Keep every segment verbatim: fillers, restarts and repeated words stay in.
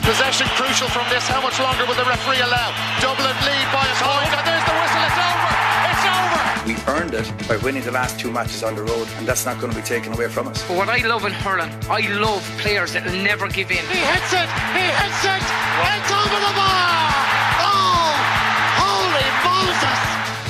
Possession crucial from this. How much longer will the referee allow? Dublin lead by a point, and there's the whistle. It's over. It's over. We earned it by winning the last two matches on the road, and that's not going to be taken away from us. But what I love in hurling, I love players that will never give in. He hits it. He hits it. It's over the bar. Oh, holy Moses!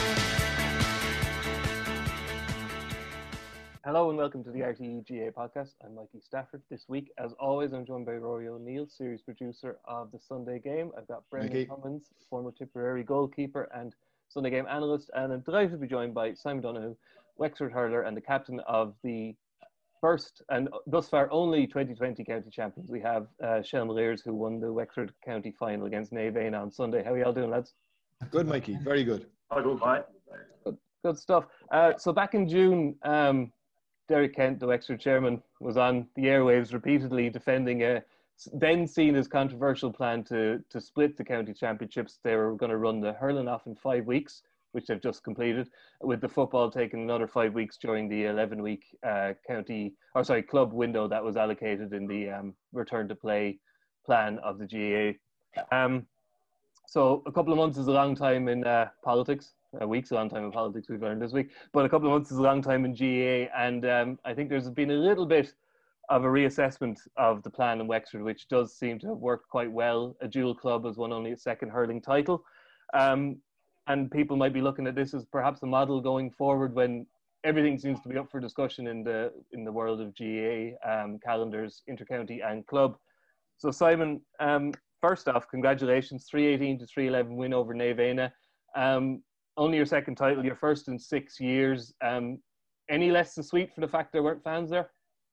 Hello and welcome to the R T E G A podcast. I'm Mikey Stafford. This week, as always, I'm joined by Rory O'Neill, series producer of the Sunday Game. I've got Brendan Mikey. Cummins, former Tipperary goalkeeper and Sunday Game analyst, and I'm delighted to be joined by Simon Donoghue, Wexford hurler and the captain of the first and thus far only twenty twenty county champions. We have uh, Shelm Lears, who won the Wexford county final against Naomh Eanna on Sunday. How are you all doing, lads? Good, Mikey. Very good. I don't mind. Good, good stuff. Uh, so back in June, um, Derek Kent, the Wexford chairman, was on the airwaves repeatedly defending a then seen as controversial plan to, to split the county championships. They were going to run the hurling off in five weeks, which they've just completed, with the football taking another five weeks during the eleven-week uh, county, or sorry, club window that was allocated in the um, return to play plan of the G A A. Um, so a couple of months is a long time in uh, politics. A week's a long time in politics, we've learned this week, but a couple of months is a long time in G A A, and um, I think there's been a little bit of a reassessment of the plan in Wexford, which does seem to have worked quite well. A dual club has won only a second hurling title, um, and people might be looking at this as perhaps a model going forward when everything seems to be up for discussion in the in the world of G A A, um, calendars, intercounty and club. So Simon, um, first off, congratulations, three eighteen to three eleven win over Naomh Eanna. Um, Only your second title, your first in six years. Um, any less than sweet for the fact there weren't fans there?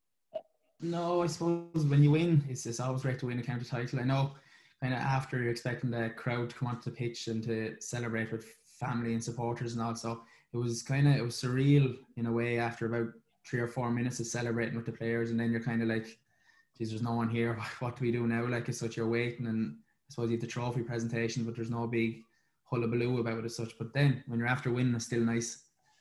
No, I suppose when you win, it's, it's always great to win a county title. I know kind of after you're expecting the crowd to come onto the pitch and to celebrate with family and supporters and all. So it was kind of, it was surreal in a way after about three or four minutes of celebrating with the players. And then you're kind of like, geez, there's no one here. What do we do now? Like, it's such you're waiting, and I suppose you have the trophy presentation, but there's no big hullabaloo about it as such. But then when you're after winning, it's still nice.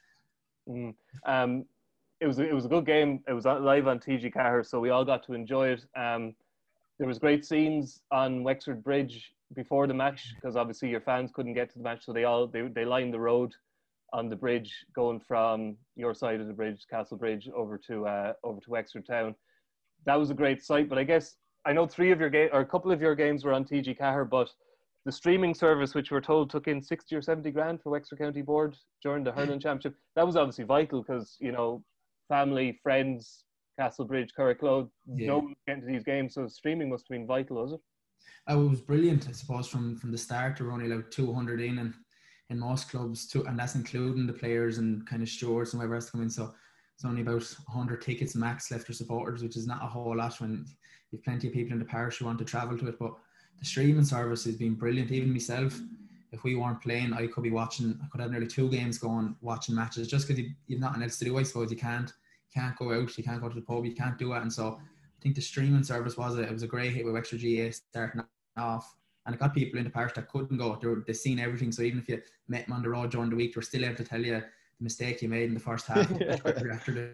Mm. Um, it was it was a good game. It was live on T G Cahir, so we all got to enjoy it. Um, there was great scenes on Wexford Bridge before the match, because obviously your fans couldn't get to the match, so they all they they lined the road on the bridge going from your side of the bridge, Castle Bridge, over to uh, over to Wexford Town. That was a great sight. But I guess I know three of your game or a couple of your games were on T G Cahir, but the streaming service, which we're told took in sixty or seventy grand for Wexford County Board during the hurling championship, that was obviously vital because, you know, family, friends, Castlebridge, Curracloe, Yeah. no one was getting to these games, so streaming must have been vital, was it? Oh, it was brilliant. I suppose from, from the start, there were only like two hundred in, and in most clubs, too, and that's including the players and kind of stewards and whoever else to come in. So it's only about one hundred tickets max left for supporters, which is not a whole lot when you've plenty of people in the parish who want to travel to it. But the streaming service has been brilliant. Even myself, if we weren't playing, I could be watching, I could have nearly two games going, watching matches, just because you, you've nothing else to do, I suppose. You can't, you can't go out, you can't go to the pub, you can't do it. And so I think the streaming service was a, it was a great hit with Wexford G A A starting off. And it got people in the parish that couldn't go. They were, they've seen everything. So even if you met them on the road during the week, they were still able to tell you the mistake you made in the first half. after the...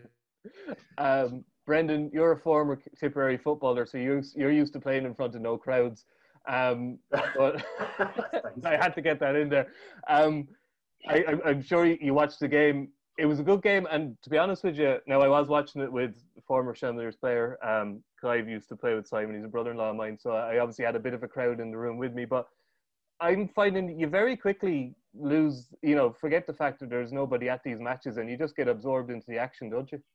um, Brendan, you're a former Tipperary footballer, so you're, you're used to playing in front of no crowds. Um, but I had to get that in there. Um, I, I'm, I'm sure you watched the game. It was a good game, and to be honest with you, now I was watching it with former Shelmers player. Um, Clive used to play with Simon. He's a brother-in-law of mine, so I obviously had a bit of a crowd in the room with me. But I'm finding that you very quickly lose, you know, forget the fact that there's nobody at these matches, and you just get absorbed into the action, don't you?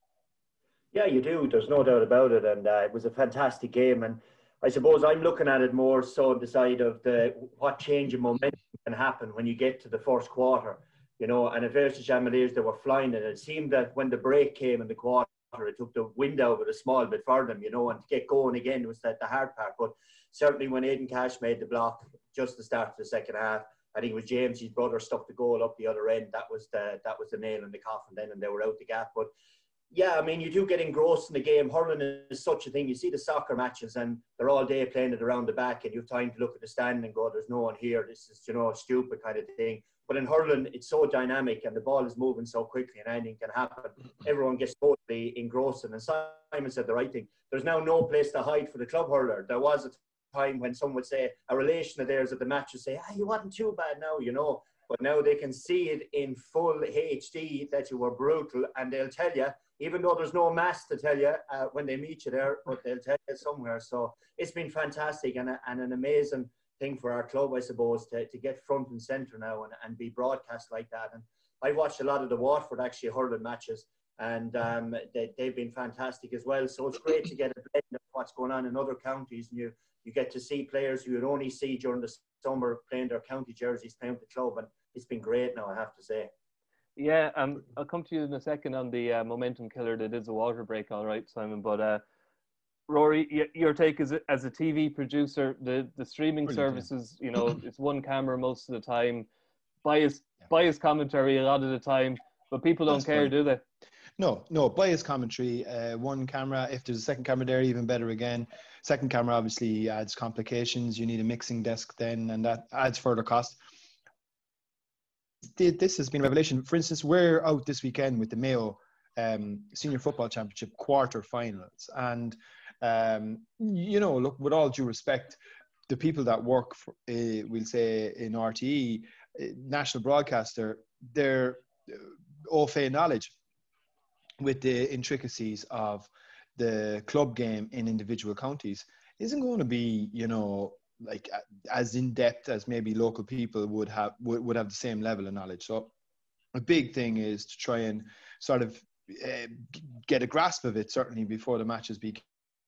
Yeah, you do. There's no doubt about it. And uh, it was a fantastic game. And I suppose I'm looking at it more so the side of the what change in momentum can happen when you get to the first quarter, you know. And at versus Shamaliers, they were flying, and it seemed that when the break came in the quarter, it took the wind out of it a small bit for them, you know, and to get going again was that the hard part. But certainly when Aidan Cash made the block just the start of the second half, I think it was James, his brother, stuck the goal up the other end. That was the that was the nail in the coffin then, and they were out the gap. But yeah, I mean, you do get engrossed in the game. Hurling is such a thing. You see the soccer matches and they're all day playing it around the back, and you have time to look at the stand and go, there's no one here. This is, you know, a stupid kind of thing. But in hurling, it's so dynamic and the ball is moving so quickly and anything can happen. Everyone gets totally engrossed. And Simon said the right thing. There's now no place to hide for the club hurler. There was a time when someone would say, a relation of theirs at the match would say, ah, you wasn't too bad now, you know. But now they can see it in full H D that you were brutal, and they'll tell you, even though there's no mass to tell you uh, when they meet you there, but they'll tell you somewhere. So it's been fantastic and, a, and an amazing thing for our club, I suppose, to, to get front and centre now and, and be broadcast like that. And I've watched a lot of the Watford actually hurling matches, and um, they, they've been fantastic as well. So it's great to get a blend of what's going on in other counties, and you, you get to see players who you'd only see during the summer playing their county jerseys, playing with the club, and it's been great now, I have to say. Yeah, um, I'll come to you in a second on the uh, momentum killer that is a water break, all right, Simon. But uh, Rory, y- your take as a, as a T V producer, the, the streaming Brilliant, services, yeah. you know, it's one camera most of the time, bias, yeah. bias commentary a lot of the time, but people don't That's care, funny. do they? No, no, bias commentary, uh, one camera. If there's a second camera there, even better again. Second camera obviously adds complications. You need a mixing desk then, and that adds further cost. This has been a revelation. For instance, we're out this weekend with the Mayo um, Senior Football Championship quarter-finals. And, um, you know, look, with all due respect, the people that work, for, uh, we'll say, in R T E, uh, national broadcaster, they're uh, au fait knowledge with the intricacies of the club game in individual counties isn't going to be, you know, like as in depth as maybe local people would have would, would have the same level of knowledge. So a big thing is to try and sort of uh, get a grasp of it, certainly before the matches begin.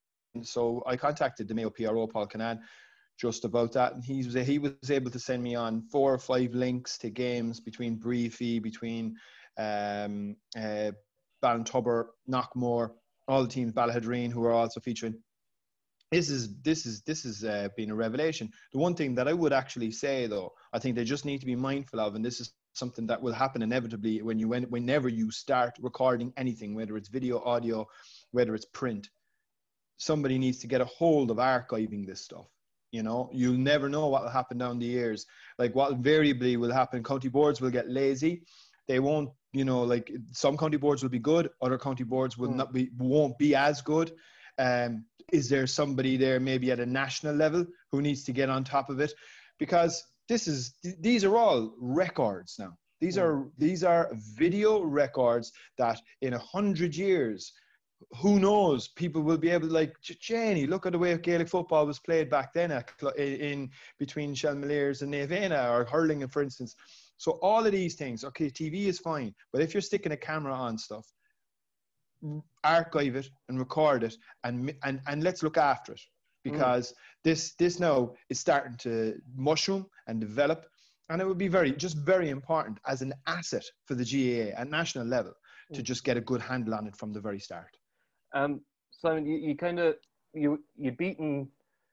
So I contacted the Mayo P R O, Paul Canan, just about that, and he was he was able to send me on four or five links to games between Briefy, between um, uh, Ballintubber, Knockmore, all the teams, Ballahadreen, who are also featuring. This is this is this has uh, been a revelation. The one thing that I would actually say, though, I think they just need to be mindful of, and this is something that will happen inevitably when you when, whenever you start recording anything, whether it's video, audio, whether it's print. Somebody needs to get a hold of archiving this stuff. You know, you'll never know what will happen down the years. Like what invariably will happen, county boards will get lazy. They won't, you know, like some county boards will be good, other county boards will mm. not be, won't be as good. Um, is there somebody there maybe at a national level who needs to get on top of it? Because this is, these are all records now. These are, these are video records that in a hundred years, who knows, people will be able to, like, Jenny, look at the way Gaelic football was played back then at, in between Shelmaliers and Nevena, or hurling, for instance. So all of these things, okay, T V is fine, but if you're sticking a camera on stuff, archive it and record it, and and and let's look after it, because mm. this this now is starting to mushroom and develop, and it would be very just very important as an asset for the G A A at national level mm. to just get a good handle on it from the very start. Um, Simon, you, you kind of you you beaten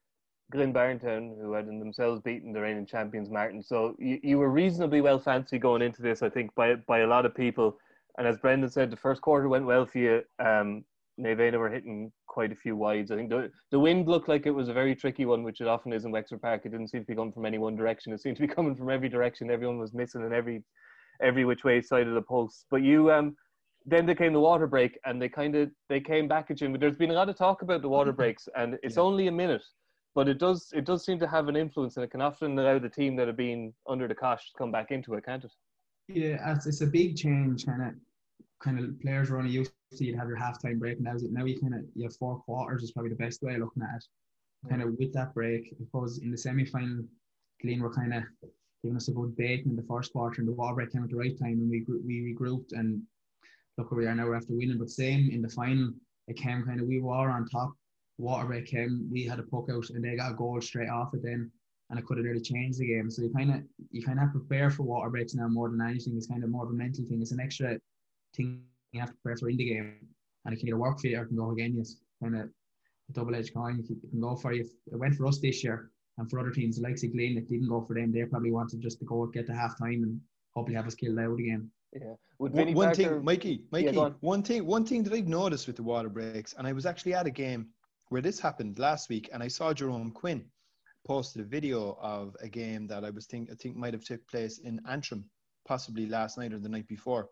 Glyn Barntown, who had in themselves beaten the reigning champions Martin. So you, you were reasonably well fancy going into this, I think, by by a lot of people. And as Brendan said, the first quarter went well for you. Um, Nevena were hitting quite a few wides. I think the, the wind looked like it was a very tricky one, which it often is in Wexford Park. It didn't seem to be coming from any one direction. It seemed to be coming from every direction. Everyone was missing in every every which way side of the post. But you, um, then there came the water break, and they kind of they came back at you. But there's been a lot of talk about the water breaks, and it's yeah. only a minute, but it does it does seem to have an influence, and it can often allow the team that have been under the cosh to come back into it, can't it? Yeah, it's, it's a big change. Kind of, kind of players were only used to you'd have your halftime break, and now now you kind of you have four quarters is probably the best way of looking at it. Kind of with that break, I suppose in the semi-final, Glyn were kind of giving us a good bait in the first quarter, and the water break came at the right time, and we we regrouped, and look where we are now. We're after winning, but same in the final, it came kind of we were on top. Water break came, we had a puck out, and they got a goal straight off it then, and it could have really changed the game. So you kind of you kind of have to prepare for water breaks now more than anything. It's kind of more of a mental thing. It's an extra thing you have to prepare for in the game, and it can either work for you or it can go again. It's kind of a double-edged coin. It can go for you. It went for us this year, and for other teams like Glyn, it didn't go for them. They probably wanted just to go get to half time and hopefully have us killed out again. Yeah. One, one Parker, thing, Mikey, Mikey, yeah, one thing, one thing that I've noticed with the water breaks, and I was actually at a game where this happened last week, and I saw Jerome Quinn posted a video of a game that I was think I think might have took place in Antrim, possibly last night or the night before,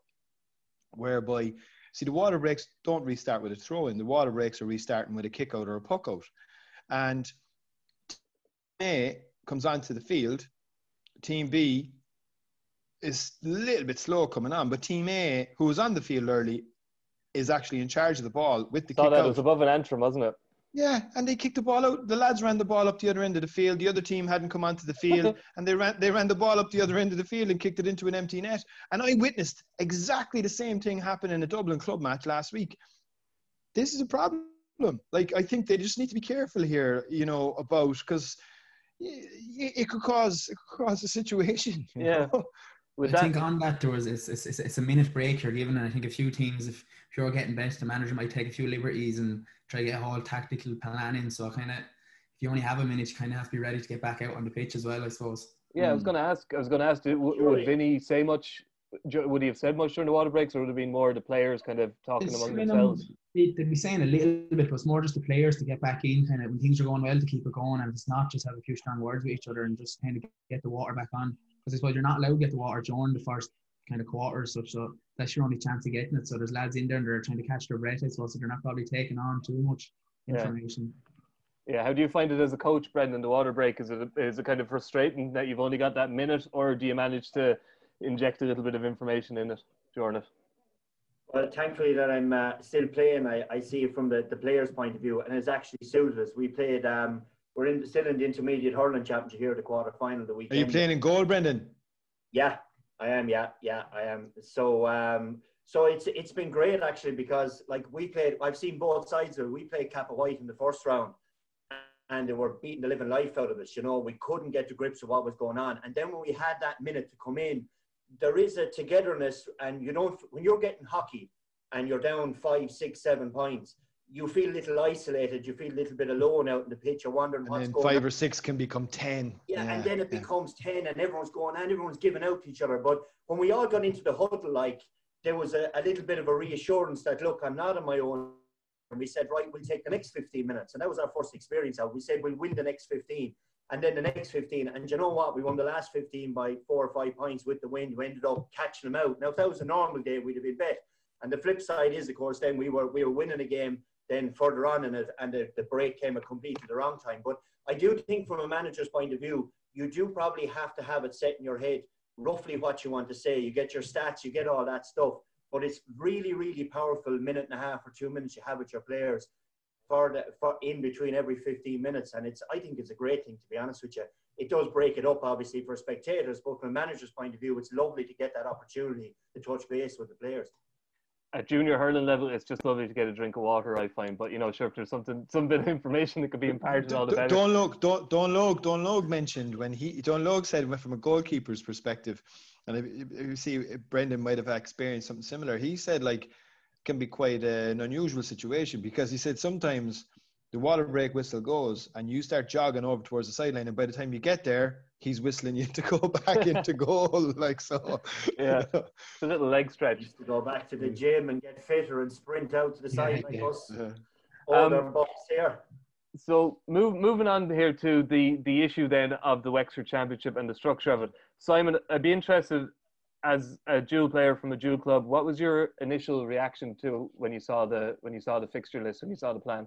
whereby, see, the water breaks don't restart with a throw in. The water breaks are restarting with a kick out or a puck out. And A comes onto the field, Team B is a little bit slow coming on, but Team A, who was on the field early, is actually in charge of the ball with the Saw kick that out. it was above an Antrim, wasn't it? Yeah, and they kicked the ball out. The lads ran the ball up the other end of the field. The other team hadn't come onto the field, and they ran they ran the ball up the other end of the field and kicked it into an empty net. And I witnessed exactly the same thing happen in a Dublin club match last week. This is a problem. Like, I think they just need to be careful here, you know, about, because it could cause it could cause a situation. You yeah. know? With I that, think on that there was it's, it's, it's a minute break you're given, and I think a few teams, if, if you're getting benched, the manager might take a few liberties and try to get a whole tactical plan in. So kind of, if you only have a minute, you kind of have to be ready to get back out on the pitch as well, I suppose. yeah, I was going to ask. I was going to ask. Would, would Vinny say much? Would he have said much during the water breaks, or would it have been more the players kind of talking It's among kind of- themselves? They, they'd be saying a little bit, but it's more just the players to get back in, kind of when things are going well, to keep it going, and it's not just have a few strong words with each other and just kind of get the water back on. Because I suppose you're not allowed to get the water during the first kind of quarter, such so that's your only chance of getting it. So there's lads in there and they're trying to catch their breath, I suppose, so they're not probably taking on too much information. Yeah. yeah. How do you find it as a coach, Brendan? The water break, is it is it kind of frustrating that you've only got that minute, or do you manage to inject a little bit of information in it during it? Well, thankfully that I'm uh, still playing, I, I see it from the, the players' point of view, and it's actually suited us. We played, um, we're in still in the Intermediate Hurling Championship here, the quarter final the Are weekend. you playing in goal, Brendan? Yeah, I am. Yeah, yeah, I am. So, um, so it's it's been great actually, because like we played, I've seen both sides of it. We played Kappa White in the first round, and they were beating the living life out of us. You know, we couldn't get to grips with what was going on. And then when we had that minute to come in, there is a togetherness, and you don't, when you're getting hockey and you're down five, six, seven points, you feel a little isolated, you feel a little bit alone out in the pitch, you're wondering And what's then going five on. or six can become ten. Yeah, yeah and then it yeah. becomes ten, and everyone's going, and everyone's giving out to each other. But when we all got into the huddle, like, there was a, a little bit of a reassurance that, look, I'm not on my own. And we said, right, we'll take the next fifteen minutes. And that was our first experience out. We said, we'll win the next fifteen. And then the next fifteen. And you know what? We won the last fifteen by four or five points with the wind. We ended up catching them out. Now, if that was a normal day, we'd have been bet. And the flip side is, of course, then we were we were winning a game then further on in it, and the, the break came at completely the wrong time. But I do think from a manager's point of view, you do probably have to have it set in your head roughly what you want to say. You get your stats, you get all that stuff. But it's really, really powerful minute and a half or two minutes you have with your players for the, for in between every fifteen minutes. And it's I think it's a great thing, to be honest with you. It does break it up, obviously, for spectators, but from a manager's point of view, it's lovely to get that opportunity to touch base with the players. At junior hurling level, it's just lovely to get a drink of water, I find. But, you know, sure, if there's something, some bit of information that could be imparted, all the better. Don Logue, Don, Don Logue, Don Logue mentioned when he, Don Logue said from a goalkeeper's perspective, and if you see Brendan might have experienced something similar. He said, like, it can be quite an unusual situation, because he said sometimes the water break whistle goes and you start jogging over towards the sideline, and by the time you get there, he's whistling you to go back into goal. Like, so. Yeah, it's a little leg stretch. Just to go back to the gym and get fitter and sprint out to the side Yeah, like yeah. us. Yeah. Older Um, bucks here. So move, moving on here to the, the issue then of the Wexford Championship and the structure of it. Simon, I'd be interested, as a dual player from a dual club, what was your initial reaction to when you saw the when you saw the fixture list, when you saw the plan?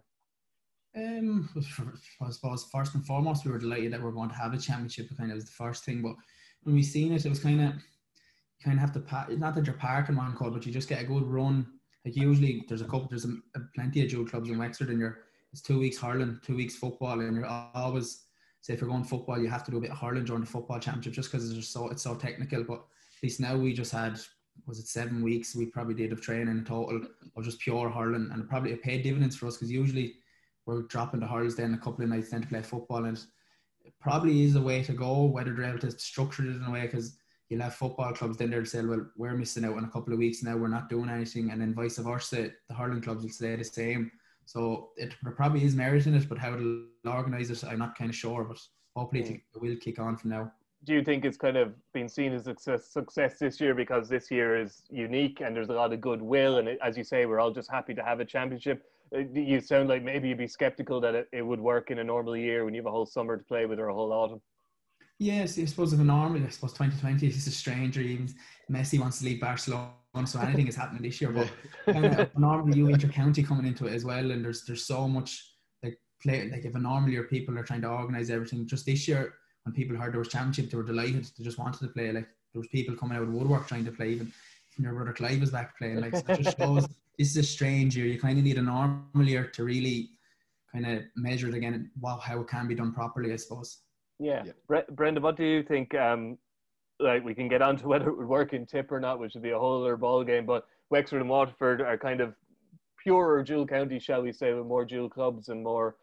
Um, I suppose first and foremost, we were delighted that we we're going to have a championship. It kind of was the first thing, but when we seen it, it was kind of, you kind of have to, pa- not that you're parking one call, but you just get a good run. Like usually, there's a couple, there's a, a plenty of dual clubs in Wexford, and you're it's two weeks hurling, two weeks football, and you're always, say if you're going football, you have to do a bit of hurling during the football championship, just because it's just so it's so technical. But at least now we just had, was it seven weeks we probably did of training in total of just pure hurling, and it probably it paid dividends for us, because usually we're dropping the hurls then a couple of nights then to play football, and it probably is a way to go, whether they're able to structure it in a way, because you'll have football clubs then they'll say, well, we're missing out in a couple of weeks now, we're not doing anything, and then vice versa, the hurling clubs will stay the same. So it there probably is merit in it, but how it'll organise it, I'm not kind of sure, but hopefully mm. it will kick on from now. Do you think it's kind of been seen as a success, success this year because this year is unique and there's a lot of goodwill, and it, as you say, we're all just happy to have a championship? You sound like maybe you'd be sceptical that it, it would work in a normal year when you have a whole summer to play with or a whole autumn. Yes, I suppose if a normal, I suppose twenty twenty is a stranger. Even Messi wants to leave Barcelona, so anything is happening this year. But kind of normally you inter-county coming into it as well, and there's there's so much, like play, like if a normal year people are trying to organise everything, just this year when people heard there was championship, they were delighted. They just wanted to play. Like there was people coming out of the woodwork trying to play. Even your brother Clive was back playing. Like so it just shows this is a strange year. You kind of need a normal year to really kind of measure it again. Wow, how it can be done properly, I suppose. Yeah, Yeah. Bre- Brenda, what do you think? Um, like we can get on to whether it would work in Tip or not, which would be a whole other ball game. But Wexford and Waterford are kind of purer dual counties, shall we say, with more dual clubs and more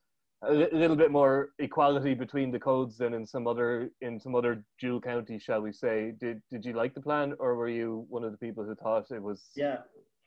a li- little bit more equality between the codes than in some other in some other dual counties, shall we say. Did did you like the plan, or were you one of the people who thought it was? Yeah,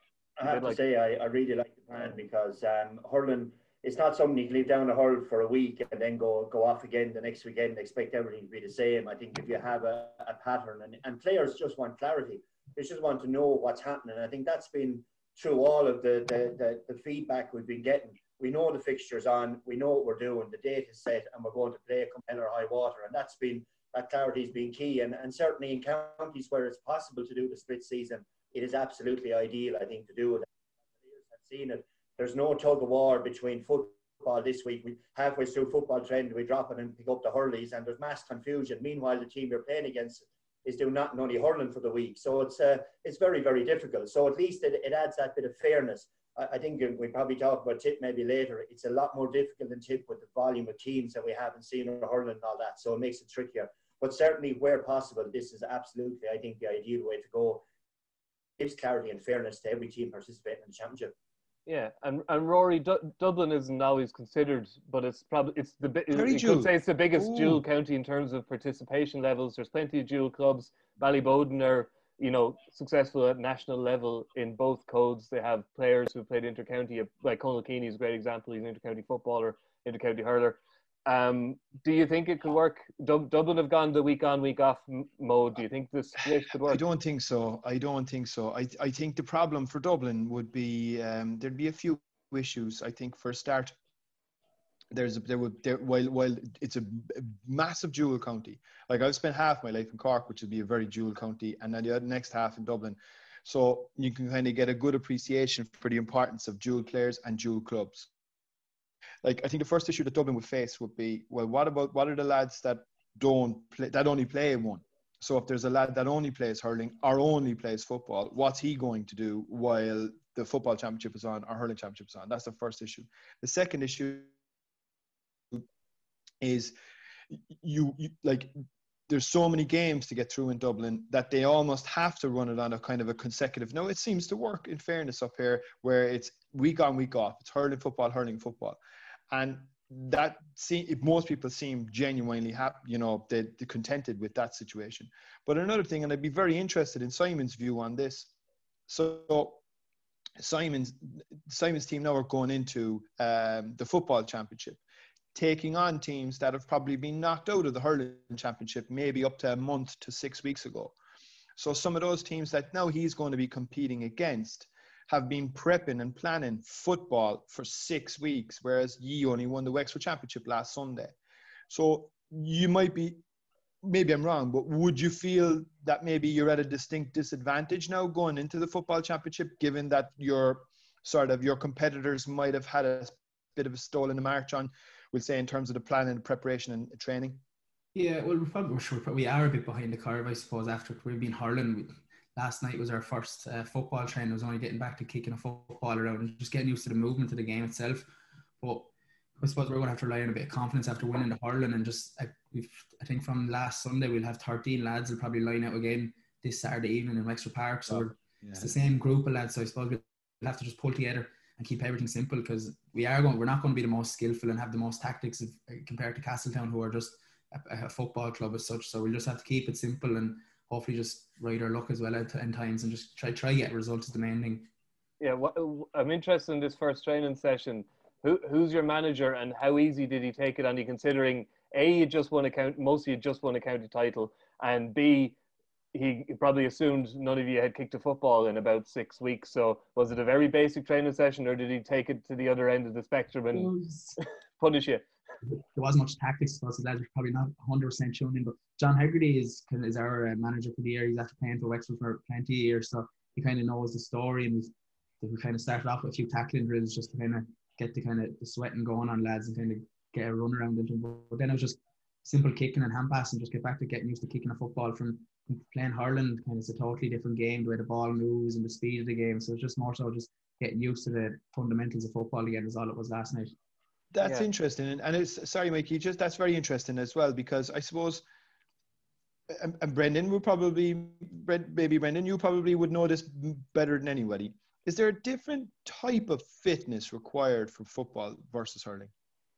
I have to like- say I, I really like the plan because um, hurling, it's not something you can leave down a hurl for a week and then go go off again the next weekend and expect everything to be the same. I think if you have a, a pattern and, and players just want clarity, they just want to know what's happening. I think that's been through all of the, the, the, the feedback we've been getting. We know the fixture's on, we know what we're doing, the date is set, and we're going to play come hell or high water. And that's been, that clarity has been key. And, and certainly in counties where it's possible to do the split season, it is absolutely ideal, I think, to do it. I've seen it. There's no tug of war between football this week. We halfway through football trend, we drop it and pick up the hurleys, and there's mass confusion. Meanwhile, the team you're playing against is doing nothing, only hurling for the week. So it's uh, it's very, very difficult. So at least it, it adds that bit of fairness. I, I think we probably talk about Tip maybe later. It's a lot more difficult than Tip with the volume of teams that we haven't seen in hurling and all that. So it makes it trickier. But certainly where possible, this is absolutely, I think, the ideal way to go. It gives clarity and fairness to every team participating in the championship. Yeah, and and Rory, Du- Dublin isn't always considered, but it's probably it's the bi- Very you dual. could say it's the biggest Ooh. dual county in terms of participation levels. There's plenty of dual clubs. Ballyboden are, you know, successful at national level in both codes. They have players who played intercounty, like Conal Keeney is a great example. He's an intercounty footballer, intercounty hurler. Um, do you think it could work? Dub- Dublin have gone the week on, week off m- mode. Do you think this split could work? I don't think so. I don't think so. I I think the problem for Dublin would be um, there'd be a few issues. I think for a start, there's a, there would there while while it's a massive dual county. Like I've spent half my life in Cork, which would be a very dual county, and then the next half in Dublin. So you can kind of get a good appreciation for the importance of dual players and dual clubs. Like I think the first issue that Dublin would face would be, well, what about what are the lads that don't play, that only play one? So if there's a lad that only plays hurling or only plays football, what's he going to do while the football championship is on or hurling championship is on? That's the first issue. The second issue is you, you like there's so many games to get through in Dublin that they almost have to run it on a kind of a consecutive. No, it seems to work in fairness up here where it's week on, week off. It's hurling football, hurling football. And that see, most people seem genuinely happy, you know, they, they're contented with that situation. But another thing, and I'd be very interested in Simon's view on this. So Simon's Simon's team now are going into um, the football championship, taking on teams that have probably been knocked out of the hurling championship maybe up to a month to six weeks ago. So some of those teams that now he's going to be competing against have been prepping and planning football for six weeks, whereas ye only won the Wexford Championship last Sunday. So you might be, maybe I'm wrong, but would you feel that maybe you're at a distinct disadvantage now going into the football championship, given that your sort of your competitors might have had a bit of a stall in the march on, we'll say, in terms of the planning, preparation and training? Yeah, well, we're probably, we're sure, we are a bit behind the curve, I suppose, after we've been hurling. We, last night was our first uh, football training. I was only getting back to kicking a football around and just getting used to the movement of the game itself. But I suppose we're going to have to rely on a bit of confidence after winning the hurling, and just uh, we've, I think from last Sunday we'll have thirteen lads will probably line out again this Saturday evening in Wexford Park. So Oh, yeah. It's the same group of lads. So I suppose we'll have to just pull together and keep everything simple, because we are going. We're not going to be the most skillful and have the most tactics of, uh, compared to Castletown, who are just a, a football club as such. So we'll just have to keep it simple and hopefully just ride our luck as well at in times and just try try get results is the main thing. Yeah, what, I'm interested in this first training session. Who who's your manager, and how easy did he take it on you, considering A, you just won a count, mostly you just won a county title, and B, he probably assumed none of you had kicked a football in about six weeks. So was it a very basic training session, or did he take it to the other end of the spectrum and punish you? There wasn't much tactics for us. Lads were probably not one hundred percent tuned in, but John Hegarty is is our uh, manager for the year. He's after playing for Wexford for plenty of years, so he kind of knows the story, and we kind of started off with a few tackling drills just to kind of get the kind of the sweating going on lads and kind of get a run around into them. But then it was just simple kicking and hand passing, just get back to getting used to kicking a football from, from playing hurling. Kind of it's a totally different game, the way the ball moves and the speed of the game. So it's just more so just getting used to the fundamentals of football again is all it was last night. That's yeah. interesting. And it's, sorry, Mikey, just that's very interesting as well, because I suppose, and, and Brendan would probably, maybe Brendan, you probably would know this better than anybody. Is there a different type of fitness required for football versus hurling?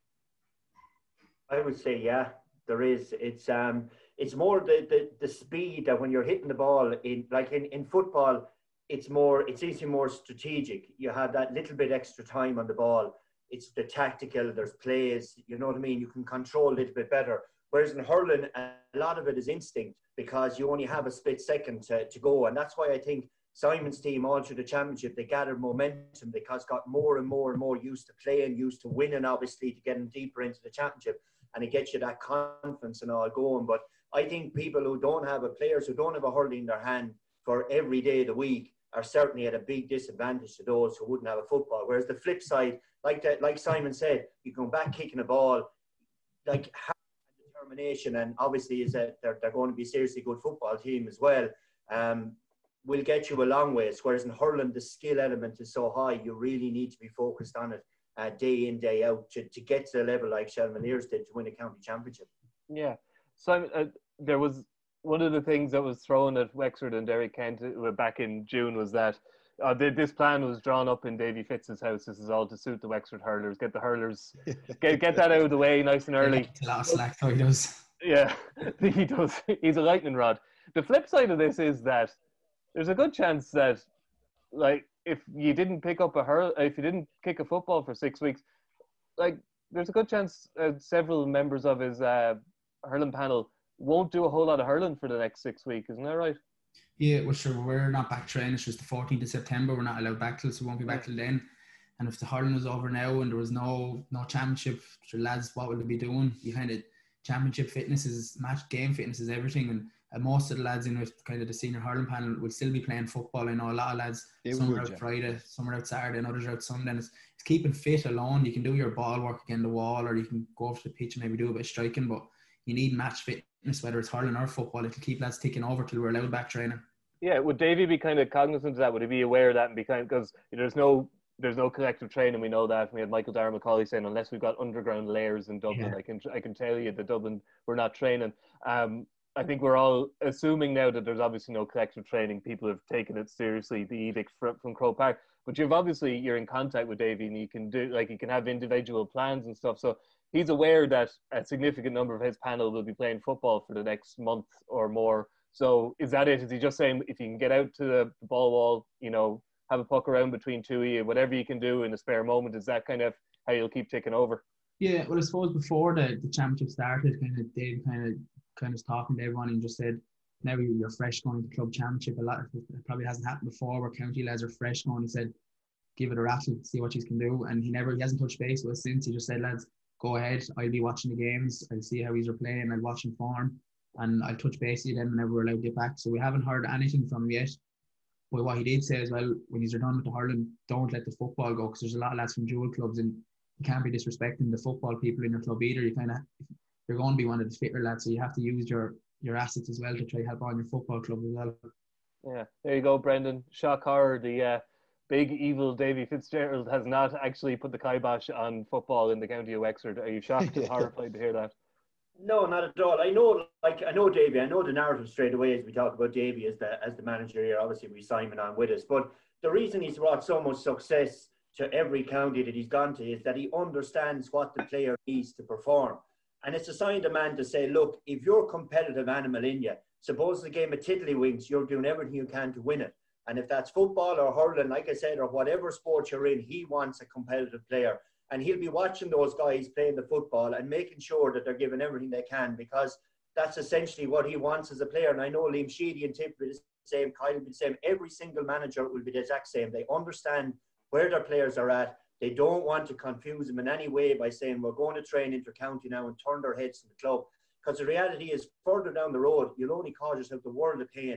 I would say, yeah, there is. It's um, it's more the, the, the speed that when you're hitting the ball in, like in, in football, it's more, it's easily more strategic. You have that little bit extra time on the ball. It's the tactical, there's plays, you know what I mean? You can control a little bit better. Whereas in hurling, a lot of it is instinct because you only have a split second to, to go. And that's why I think Simon's team all through the championship, they gathered momentum because got more and more and more used to playing, used to winning, obviously, to getting deeper into the championship. And it gets you that confidence and all going. But I think people who don't have a, players who don't have a hurling in their hand for every day of the week are certainly at a big disadvantage to those who wouldn't have a football. Whereas the flip side, like that, like Simon said, you go back kicking a ball, like determination, and obviously is that they're, they're going to be a seriously good football team as well. Um, will get you a long ways. Whereas in hurling, the skill element is so high, you really need to be focused on it uh, day in, day out to, to get to the level like Shelmaliers did to win a county championship. Yeah. So uh, there was one of the things that was thrown at Wexford and Derry Kent back in June was that uh, this plan was drawn up in Davy Fitz's house. This is all to suit the Wexford hurlers. Get the hurlers, get get that out of the way nice and early. A lot of slack, though, he does. Yeah, he does. He's a lightning rod. The flip side of this is that there's a good chance that, like, if you didn't pick up a hurl, if you didn't kick a football for six weeks, like, there's a good chance uh, several members of his uh, hurling panel won't do a whole lot of hurling for the next six weeks. Isn't that right? Yeah, well, sure, we're not back training. It's just the fourteenth of September. We're not allowed back till, so we won't be back till then. And if the hurling was over now and there was no no championship, sure, lads, what will they be doing? You kind of, championship fitness is, match game fitness is everything. And uh, most of the lads in with kind of the senior hurling panel will still be playing football. I know a lot of lads, they some would, are out yeah. Friday, some are out Saturday, and others are out Sunday. And it's, it's keeping fit alone. You can do your ball work against the wall, or you can go off the pitch and maybe do a bit of striking, but you need match fitness, whether it's hurling or football. It'll keep lads ticking over till we're allowed back training. Yeah, would Davey be kind of cognizant of that? Would he be aware of that and be kind of, because there's no there's no collective training, we know that. We had Michael Dara McCauley saying unless we've got underground layers in Dublin, yeah. I can I can tell you that Dublin we're not training. Um, I think we're all assuming now that there's obviously no collective training. People have taken it seriously, the edict from, from Croke Park. But you've obviously you're in contact with Davey, and you can do like you can have individual plans and stuff. So he's aware that a significant number of his panel will be playing football for the next month or more. So is that it? Is he just saying if you can get out to the ball wall, you know, have a puck around between two of you, whatever you can do in a spare moment, is that kind of how you'll keep ticking over? Yeah, well, I suppose before the, the championship started, kind of Dave kind of kind of talking to everyone and just said, now you're fresh going to club championship. A lot of it probably hasn't happened before where county lads are fresh going. He said, give it a rattle, see what you can do. And he never, he hasn't touched base with us since. He just said, lads, go ahead. I'll be watching the games. I'll see how he's playing. I'll watch him form. And I'll touch base with you then whenever we're allowed to get back. So we haven't heard anything from him yet. But what he did say as well, when he's done with the hurling, don't let the football go, because there's a lot of lads from dual clubs and you can't be disrespecting the football people in your club either. You kind of, you're going to be one of the fitter lads, so you have to use your, your assets as well to try help on your football club as well. Yeah, there you go, Brendan. Shock horror, the uh, big evil Davy Fitzgerald has not actually put the kibosh on football in the county of Wexford. Are you shocked and horrified to hear that? No, not at all. I know, like I know Davy. I know the narrative straight away as we talk about Davy as the as the manager here. Obviously, we Simon on with us, but the reason he's brought so much success to every county that he's gone to is that he understands what the player needs to perform, and it's a sign of the man to say, look, if you're a competitive animal in you, suppose the game of tiddlywinks, you're doing everything you can to win it, and if that's football or hurling, like I said, or whatever sport you're in, he wants a competitive player. And he'll be watching those guys playing the football and making sure that they're giving everything they can, because that's essentially what he wants as a player. And I know Liam Sheedy and Tip will be the same, Kyle will be the same. Every single manager will be the exact same. They understand where their players are at. They don't want to confuse them in any way by saying, we're going to train inter-county now, and turn their heads to the club. Because the reality is, further down the road, you'll only cause yourself the world of pain.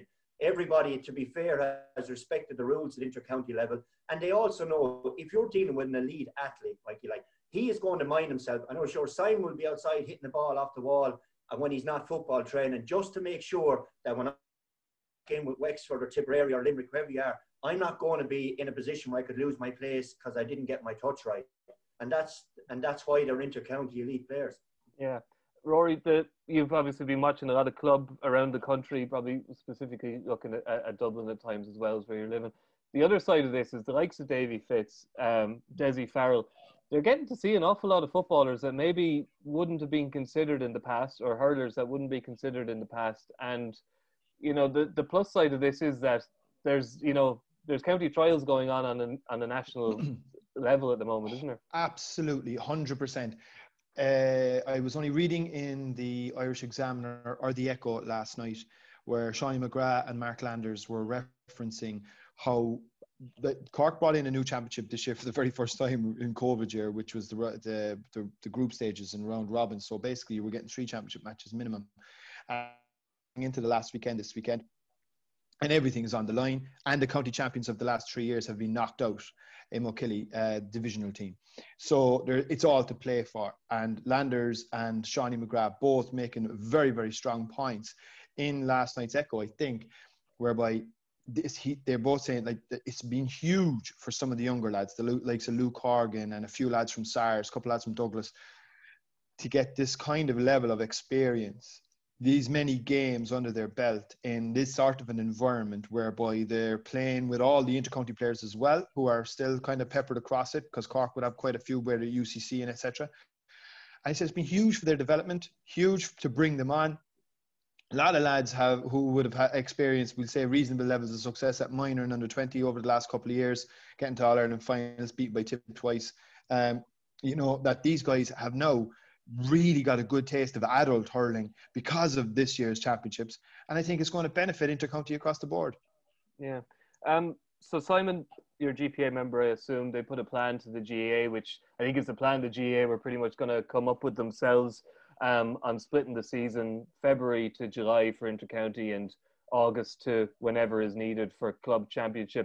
everybody, to be fair, has respected the rules at inter-county level. And they also know if you're dealing with an elite athlete, Mikey, like, he is going to mind himself. I know, sure, Simon will be outside hitting the ball off the wall and when he's not football training, just to make sure that when I'm in with Wexford or Tipperary or Limerick, wherever you are, I'm not going to be in a position where I could lose my place because I didn't get my touch right. And that's and that's why they're inter-county elite players. Yeah. Rory, the, you've obviously been watching a lot of club around the country, probably specifically looking at, at Dublin at times as well as where you're living. The other side of this is the likes of Davy Fitz, um, Desi Farrell. They're getting to see an awful lot of footballers that maybe wouldn't have been considered in the past, or hurlers that wouldn't be considered in the past. And, you know, the, the plus side of this is that there's, you know, there's county trials going on on a, on a national level at the moment, isn't there? Absolutely, one hundred percent. Uh, I was only reading in the Irish Examiner or the Echo last night where Shawnee McGrath and Mark Landers were referencing how the Cork brought in a new championship this year for the very first time in COVID year, which was the the, the, the group stages and round robin. So basically, you were getting three championship matches minimum. Uh, into the last weekend, this weekend, and everything is on the line. And the county champions of the last three years have been knocked out in O'Killy, uh, divisional team. So there, it's all to play for. And Landers and Shawnee McGrath both making very, very strong points in last night's Echo, I think, whereby this, he, they're both saying like it's been huge for some of the younger lads, the likes of Luke Horgan and a few lads from SARS, a couple lads from Douglas, to get this kind of level of experience, these many games under their belt in this sort of an environment whereby they're playing with all the intercounty players as well, who are still kind of peppered across it, because Cork would have quite a few where the U C C and et cetera. I said it's been huge for their development, huge to bring them on. A lot of lads have who would have had experienced, we'll say, reasonable levels of success at minor and under twenty over the last couple of years, getting to All Ireland finals, beat by Tip twice. Um, you know, that these guys have now really got a good taste of adult hurling because of this year's championships, and I think it's going to benefit intercounty across the board. Yeah. Um. So Simon, your G P A member, I assume they put a plan to the G A A, which I think is the plan the G A A were pretty much going to come up with themselves. Um, on splitting the season February to July for intercounty and August to whenever is needed for club championship.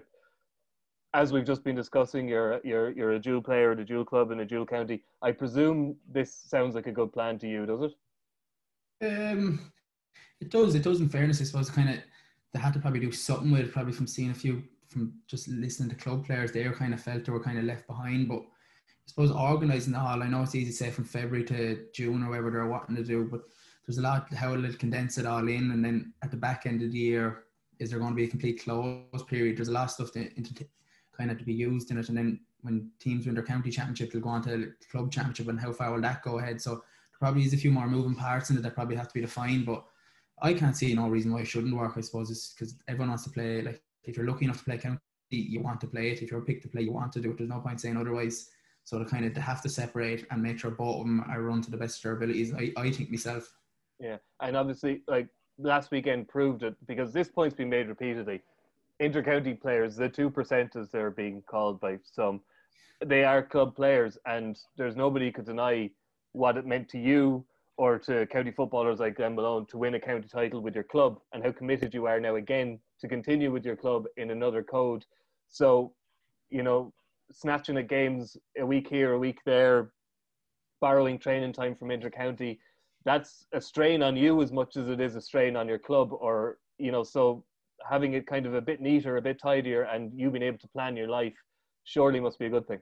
As we've just been discussing, you're you're you're a dual player at a dual club in a dual county. I presume this sounds like a good plan to you, does it? Um, it does. It does. In fairness, I suppose kind of they had to probably do something with it. Probably from seeing a few, from just listening to club players, they were kind of felt they were kind of left behind, but. I suppose organising the hall, I know it's easy to say from February to June or whatever they're wanting to do, but there's a lot how they'll condense it all in, and then at the back end of the year, is there going to be a complete close period? There's a lot of stuff to, to kind of to be used in it, and then when teams win their county championship, they'll go on to the club championship, and how far will that go ahead? So there probably is a few more moving parts in it that probably have to be defined, but I can't see no reason why it shouldn't work. I suppose it's because everyone wants to play. Like if you're lucky enough to play county, you want to play it. If you're picked to play, you want to do it. There's no point saying otherwise. So to kind of to have to separate and make sure both of them are run to the best of their abilities, I, I think myself. Yeah, and obviously, like last weekend proved it, because this point's been made repeatedly. Intercounty players, the two percent as they're being called by some, they are club players, and there's nobody could deny what it meant to you or to county footballers like Glenn Malone to win a county title with your club, and how committed you are now again to continue with your club in another code. So, you know, snatching at games a week here, a week there, borrowing training time from intercounty, that's a strain on you as much as it is a strain on your club. Or, you know, so having it kind of a bit neater, a bit tidier, and you being able to plan your life surely must be a good thing.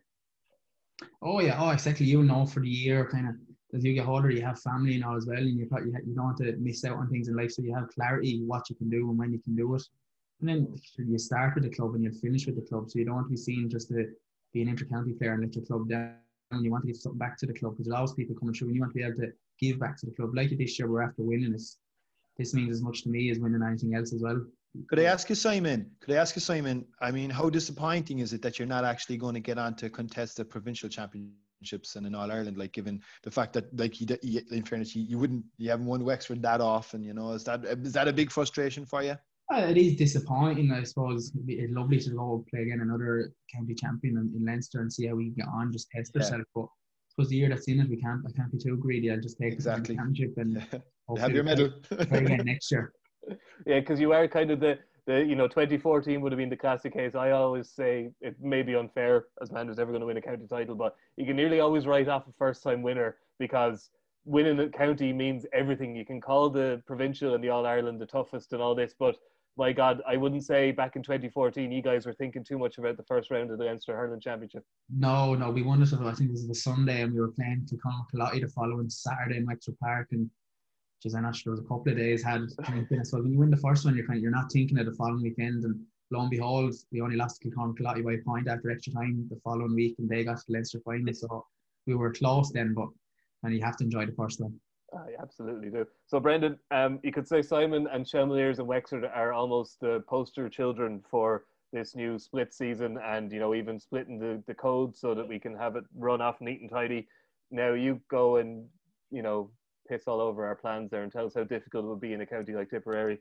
Oh yeah, oh exactly. You know, for the year, kind of as you get older, you have family and all as well, and you probably you don't want to miss out on things in life, so you have clarity what you can do and when you can do it. And then you start with the club and you finish with the club, so you don't want to be seen just to be an inter-county player and let your club down. You want to give something back to the club, because there's always people coming through and you want to be able to give back to the club. Like this year, we're after winning this. This means as much to me as winning anything else as well. Could I ask you, Simon? Could I ask you, Simon? I mean, how disappointing is it that you're not actually going to get on to contest the provincial championships and in All Ireland? Like, given the fact that, like, you, you, in fairness, you, you wouldn't, you haven't won Wexford that often. You know, is that is that a big frustration for you? Uh, it is disappointing, I suppose. It'd be lovely to go play again another county champion in, in Leinster and see how we get on, just test yeah. ourselves. But I suppose the year that's in it, we can't. I can't be too greedy. I'll just take exactly. the championship and yeah. have your medal play again next year. Yeah, because you are kind of the the you know twenty fourteen would have been the classic case. I always say it may be unfair as man who's ever going to win a county title, but you can nearly always write off a first-time winner because winning a county means everything. You can call the provincial and the All-Ireland the toughest and all this, but my God, I wouldn't say back in twenty fourteen you guys were thinking too much about the first round of the Leinster Hurling Championship. No, no, we won it. I think it was the Sunday, and we were playing Kilcommon the following Saturday in Wexford Park, and just I'm not sure there was a couple of days had been. So when you win the first one, you're kind of, you're not thinking of the following weekend, and lo and behold, we only lost to Kilcommon by a point after extra time the following week, and they got to the Leinster final. So we were close then, but and you have to enjoy the first one. I absolutely do. So, Brendan, um, you could say Simon and Chelmaliers and Wexford are almost the poster children for this new split season, and you know, even splitting the, the code so that we can have it run off neat and tidy. Now, you go and you know piss all over our plans there and tell us how difficult it would be in a county like Tipperary.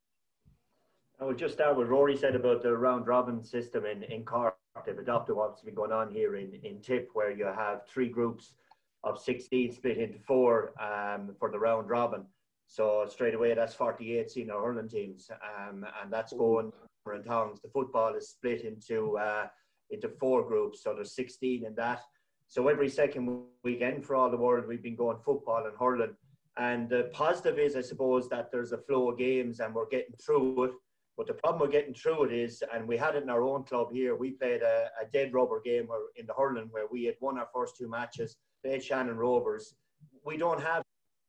I will just start with Rory said about the round robin system in in Cork. They've adopted what's been going on here in in Tip, where you have three groups of sixteen split into four um, for the round robin. So straight away, that's forty-eight senior hurling teams, um, and that's going for in towns. The football is split into uh, into four groups, so there's sixteen in that. So every second weekend for all the world, we've been going football and hurling. And the positive is, I suppose, that there's a flow of games and we're getting through it. But the problem with getting through it is, and we had it in our own club here, we played a, a dead rubber game where, in the hurling, where we had won our first two matches, played Shannon Rovers. We don't have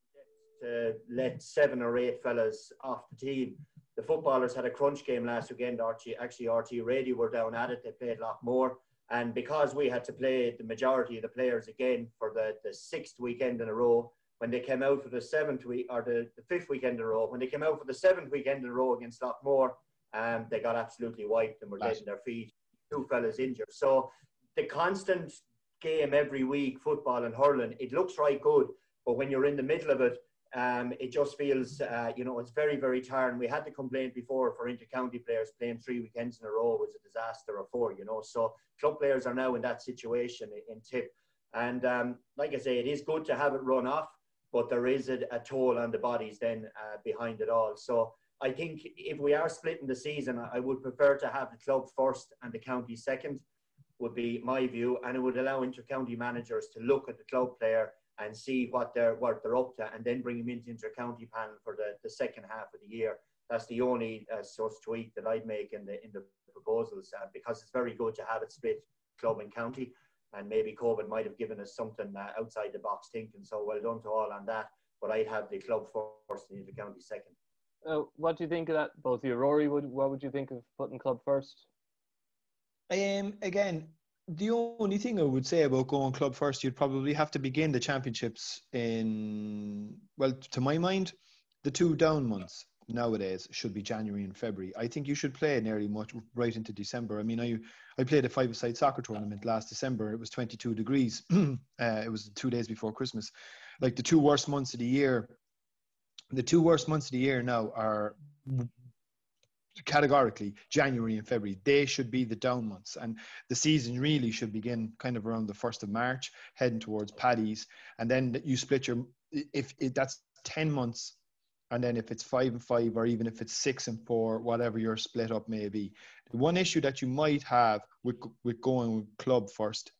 to let seven or eight fellas off the team. The footballers had a crunch game last weekend. Actually, R T Radio were down at it. They played a lot more. And because we had to play the majority of the players again for the, the sixth weekend in a row, when they came out for the seventh week, or the, the fifth weekend in a row, when they came out for the seventh weekend in a row against Lockmore, um, they got absolutely wiped and were dead in their feet. Two fellas injured. So the constant game every week, football and hurling, it looks right good, but when you're in the middle of it, um, it just feels, uh, you know, it's very, very tiring. We had the complaint before for inter-county players playing three weekends in a row was a disaster, or four, you know. So club players are now in that situation in Tip. And um, like I say, it is good to have it run off, but there is a, a toll on the bodies then uh, behind it all. So I think if we are splitting the season, I would prefer to have the club first and the county second, would be my view, and it would allow inter-county managers to look at the club player and see what they're what they're up to, and then bring them into inter-county panel for the, the second half of the year. That's the only uh, sort of tweak that I'd make in the in the proposals, uh, because it's very good to have it split club and county, and maybe COVID might have given us something uh, outside the box thinking. So well done to all on that. But I'd have the club first and inter-county second. Uh, what do you think of that, both of you? Rory, would, what would you think of putting club first? Um, again, the only thing I would say about going club first, you'd probably have to begin the championships in, well, to my mind, the two down months nowadays should be January and February. I think you should play nearly much right into December. I mean, I I played a five-a-side soccer tournament last December. It was twenty-two degrees. uh, it was two days before Christmas. Like the two worst months of the year, the two worst months of the year now are categorically January and February. They should be the down months, and the season really should begin kind of around the first of March, heading towards Paddy's, and then you split your, if, if that's ten months, and then if it's five and five, or even if it's six and four, whatever your split up may be. The one issue that you might have with with going with club first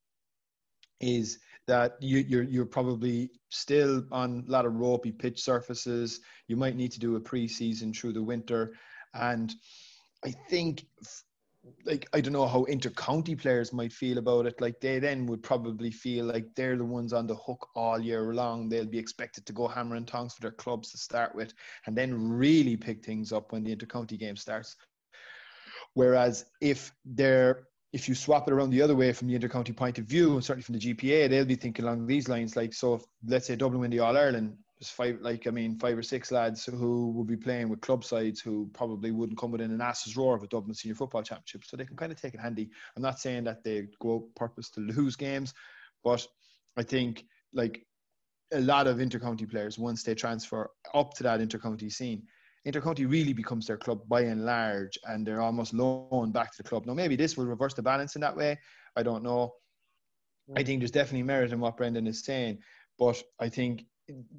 is that you, you're you're probably still on a lot of ropey pitch surfaces. You might need to do a pre-season through the winter. And I think, like, I don't know how inter-county players might feel about it. Like, they then would probably feel like they're the ones on the hook all year long. They'll be expected to go hammer and tongs for their clubs to start with, and then really pick things up when the inter-county game starts. Whereas if they're, if you swap it around the other way from the inter-county point of view, and certainly from the G P A, they'll be thinking along these lines. Like, so if, let's say Dublin win the All-Ireland, there's five, like, I mean, five or six lads who will be playing with club sides who probably wouldn't come within an ass's roar of a Dublin Senior Football Championship. So they can kind of take it handy. I'm not saying that they go out purpose to lose games, but I think, like, a lot of inter-county players, once they transfer up to that inter-county scene, inter-county really becomes their club by and large, and they're almost loaned back to the club. Now, maybe this will reverse the balance in that way. I don't know. I think there's definitely merit in what Brendan is saying, but I think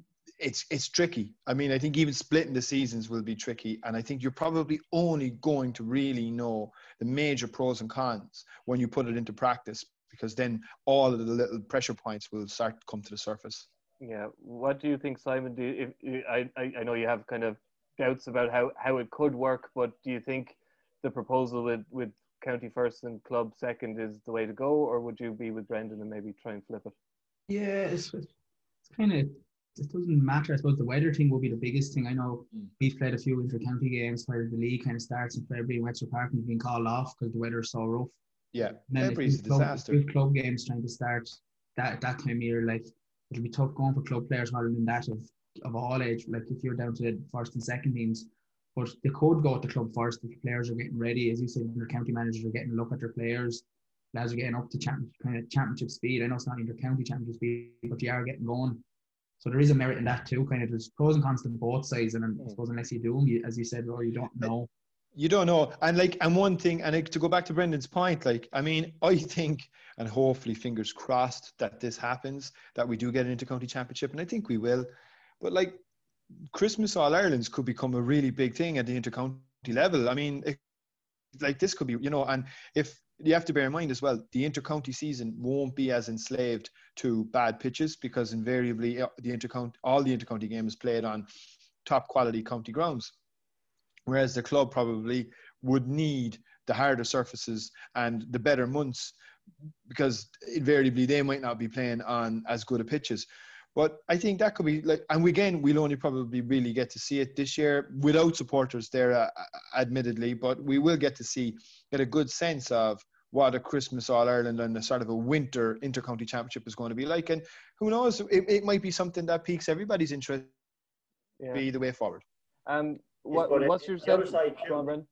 it's it's tricky. I mean, I think even splitting the seasons will be tricky, and I think you're probably only going to really know the major pros and cons when you put it into practice, because then all of the little pressure points will start to come to the surface. Yeah. What do you think, Simon? Do you, if, I, I I know you have kind of doubts about how, how it could work, but do you think the proposal with, with county first and club second is the way to go, or would you be with Brendan and maybe try and flip it? Yeah, it's, it's kind of, it doesn't matter. I suppose the weather thing will be the biggest thing. I know mm. we've played a few inter-county games where the league kind of starts in February in Wexford Park and being called off because the weather is so rough. Yeah, February's a disaster. If club games trying to start that that time of year, like it'll be tough going for club players rather than that of, of all age. Like if you're down to first and second teams, but they could go to club first if the players are getting ready. As you said, their county managers are getting a look at their players. Lads are getting up to champ, kind of championship speed. I know it's not inter-county championship speed, but you are getting going. So there is a merit in that too. Kind of there's pros and cons to both sides, and I suppose unless you do them, you, as you said, or you don't know. You don't know. And like, and one thing, and like, to go back to Brendan's point, like, I mean, I think, and hopefully fingers crossed that this happens, that we do get an inter-county championship, and I think we will. But like, Christmas All-Irelands could become a really big thing at the inter-county level. I mean, it, like this could be, you know, and if, you have to bear in mind as well, the inter-county season won't be as enslaved to bad pitches, because invariably the inter-county, all the inter-county games played on top quality county grounds, whereas the club probably would need the harder surfaces and the better months, because invariably they might not be playing on as good a pitches. But I think that could be like, and again, we'll only probably really get to see it this year without supporters there, uh, admittedly, but we will get to see, get a good sense of what a Christmas All-Ireland and a sort of a winter inter-county championship is going to be like. And who knows, it, it might be something that piques everybody's interest, yeah. be the way forward. Um, what, yes, what's your sense? On,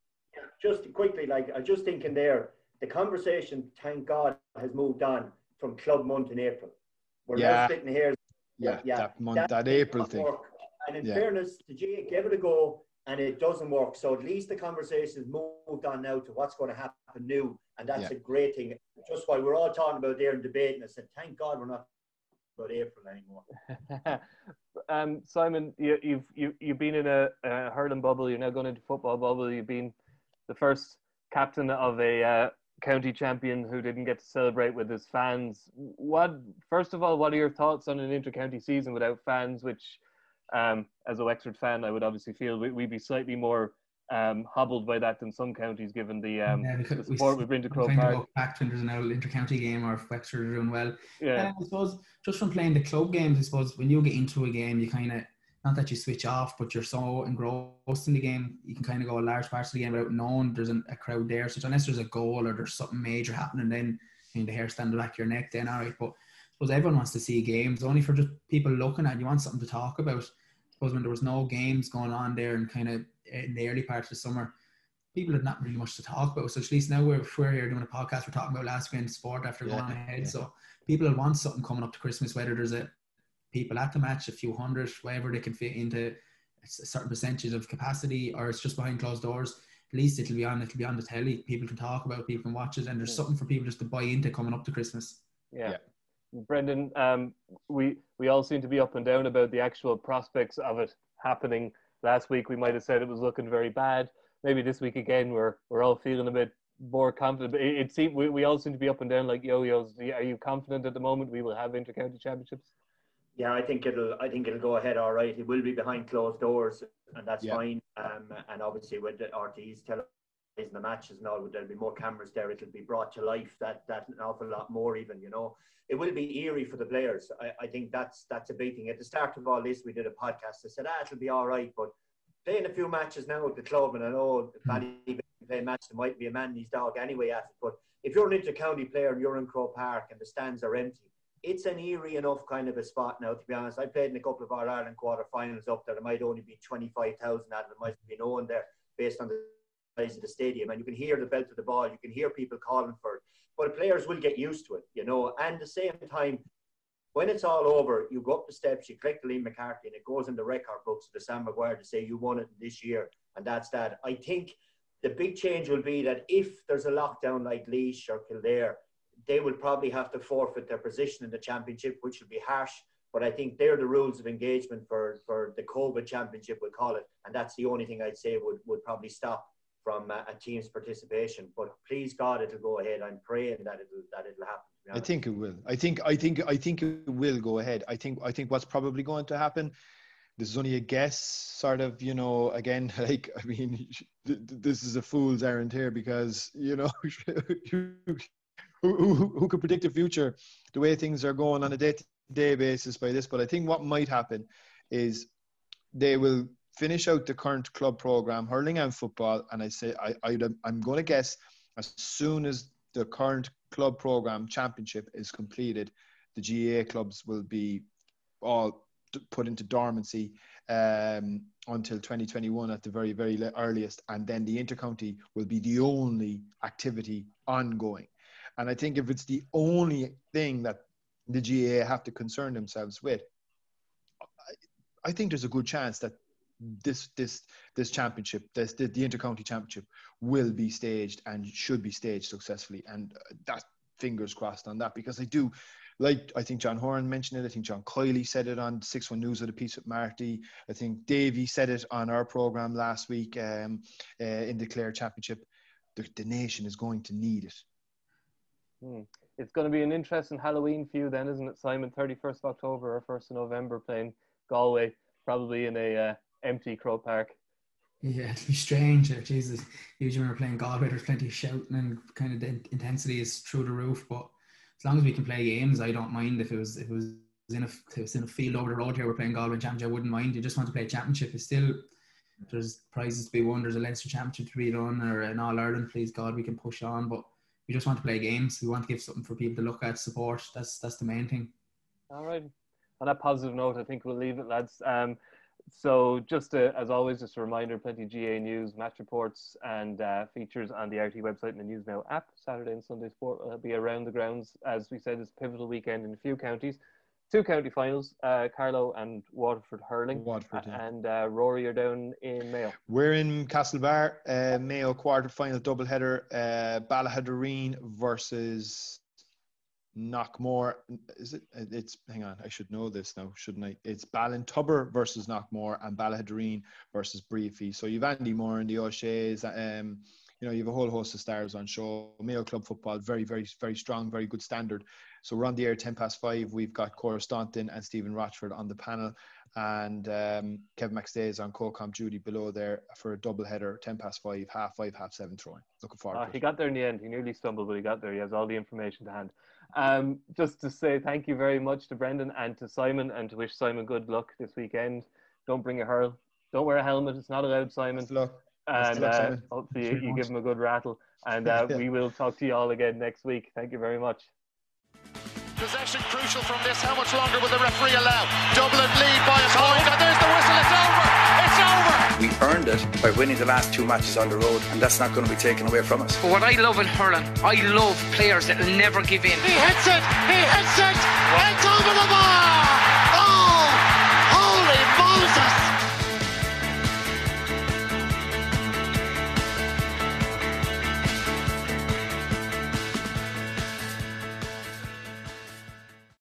just quickly, like, I'm just thinking there, the conversation, thank God, has moved on from club month in April. We're yeah. now sitting here. Yeah, yeah, that month, that, that April thing. Work. And in yeah. fairness, the G gave it a go, and it doesn't work. So at least the conversation has moved on now to what's going to happen new, and that's yeah. a great thing. Just why we're all talking about there and debating, I said, thank God we're not about April anymore. um, Simon, you, you've you, you've been in a, a hurling bubble. You're now going into football bubble. You've been the first captain of a uh, county champion who didn't get to celebrate with his fans. What, first of all, what are your thoughts on an inter-county season without fans, which, um, as a Wexford fan, I would obviously feel we, we'd be slightly more um, hobbled by that than some counties, given the, um, yeah, the support we, we bring to Croke Park. Back when there's an old inter-county game, or if Wexford are doing well. Yeah. Uh, I suppose just from playing the club games, I suppose when you get into a game, you kind of, not that you switch off, but you're so engrossed in the game, you can kind of go a large part of the game without knowing there's an, a crowd there. So unless there's a goal or there's something major happening, then you know, the hair stand the back of your neck, then all right. But I suppose everyone wants to see games, only for just people looking at it. You want something to talk about. I suppose when there was no games going on there and kind of in the early part of the summer, people had not really much to talk about. So at least now we're, we're here doing a podcast, we're talking about last weekend sport after yeah, going ahead. Yeah. So people will want something coming up to Christmas, whether there's a people at the match, a few hundred, wherever they can fit into a certain percentage of capacity, or it's just behind closed doors. At least it'll be on, it'll be on the telly. People can talk about it, people can watch it, and there's something for people just to buy into coming up to Christmas. Yeah. yeah. Brendan, um, we, we all seem to be up and down about the actual prospects of it happening. Last week we might have said it was looking very bad. Maybe this week again we're we're all feeling a bit more confident. But it, it seems we, we all seem to be up and down like yo-yos. Are you confident at the moment we will have inter-county championships? Yeah, I think it'll. I think it'll go ahead all right. It will be behind closed doors, and that's yeah. fine. Um, and obviously with the R T Es televising the matches and all, there'll be more cameras there. It'll be brought to life. That that an awful lot more even. You know, it will be eerie for the players. I, I think that's that's a big thing. At the start of all this, we did a podcast. I said, ah, it'll be all right, but playing a few matches now at the club, and I know Ballybean play match, there might be a man and his dog anyway at it. But if you're an inter-county player and you're in Croke Park and the stands are empty, it's an eerie enough kind of a spot now, to be honest. I played in a couple of our Ireland quarter-finals up there. There might only be twenty-five thousand at it. There might be no one there based on the size of the stadium. And you can hear the belt of the ball. You can hear people calling for it. But players will get used to it, you know. And at the same time, when it's all over, you go up the steps, you collect the Liam McCarthy, and it goes in the record books of the Sam Maguire to say you won it this year. And that's that. I think the big change will be that if there's a lockdown like Laois or Kildare, they will probably have to forfeit their position in the championship, which will be harsh. But I think they're the rules of engagement for, for the COVID championship, we'll call it. And that's the only thing I'd say would, would probably stop from a, a team's participation. But please God, it'll go ahead. I'm praying that it'll that it'll happen. I think it will. I think I think I think it will go ahead. I think I think what's probably going to happen, this is only a guess, sort of, you know, again, like, I mean, this is a fool's errand here because, you know, who, who, who could predict the future the way things are going on a day-to-day basis by this? But I think what might happen is they will finish out the current club program, hurling and football, and I say I, I I'm going to guess as soon as the current club program championship is completed, the G A A clubs will be all put into dormancy um, until twenty twenty-one at the very, very earliest. And then the intercounty will be the only activity ongoing. And I think if it's the only thing that the G A A have to concern themselves with, I, I think there's a good chance that this this this championship, this the, the intercounty championship, will be staged and should be staged successfully. And that, fingers crossed on that, because I do, like, I think John Horan mentioned it. I think John Kiley said it on six one News with a piece with Marty. I think Davey said it on our program last week um, uh, in the Clare Championship. The, the nation is going to need it. Hmm. It's going to be an interesting Halloween for you then, isn't it, Simon? thirty-first of October or first of November, playing Galway, probably in a uh, empty Croke Park. Yeah, it'd be strange. Uh, Jesus, usually when we're playing Galway, there's plenty of shouting and kind of the intensity is through the roof. But as long as we can play games, I don't mind if it was if it was in a if it was in a field over the road here. We're playing Galway Championship. I wouldn't mind. You just want to play a championship. It's still, there's prizes to be won. There's a Leinster Championship to be done, or an All Ireland. Please God, we can push on. But we just want to play games. We want to give something for people to look at, support. That's that's the main thing. All right. On that positive note, I think we'll leave it, lads. Um, So just to, as always, just a reminder, plenty of G A news, match reports and uh, features on the R T website and the Newsmail app. Saturday and Sunday sport will be around the grounds. As we said, it's a pivotal weekend in a few counties. Two county finals, uh, Carlow and Waterford hurling. Waterford, yeah. And uh, Rory are down in Mayo. We're in Castlebar, uh, Mayo quarter-final doubleheader, uh, Ballahaddereen versus Knockmore. Is it? It's hang on. I should know this now, shouldn't I? It's Ballintubber versus Knockmore and Ballahaddereen versus Briefy. So you've Andy Moore and the O'Shea's. Um, you know, you have a whole host of stars on show. Mayo Club football, very, very, very strong, very good standard. So we're on the air ten past five. We've got Cora Staunton and Stephen Rochford on the panel, and um, Kevin McStay is on co-com duty below there for a double header, ten past five, half five, half seven throwing. Looking forward. Uh, to he it. got there in the end. He nearly stumbled, but he got there. He has all the information to hand. Um, just to say thank you very much to Brendan and to Simon, and to wish Simon good luck this weekend. Don't bring a hurl. Don't wear a helmet. It's not allowed, Simon. Best of luck. And luck, uh, hopefully you, you give him a good rattle. And uh, yeah. we will talk to you all again next week. Thank you very much. Possession crucial from this. How much longer will the referee allow? Dublin lead by a point, and there's the whistle. It's over. It's over. We earned it by winning the last two matches on the road, and that's not going to be taken away from us. But what I love in hurling, I love players that will never give in. He hits it. He hits it. It's over the bar.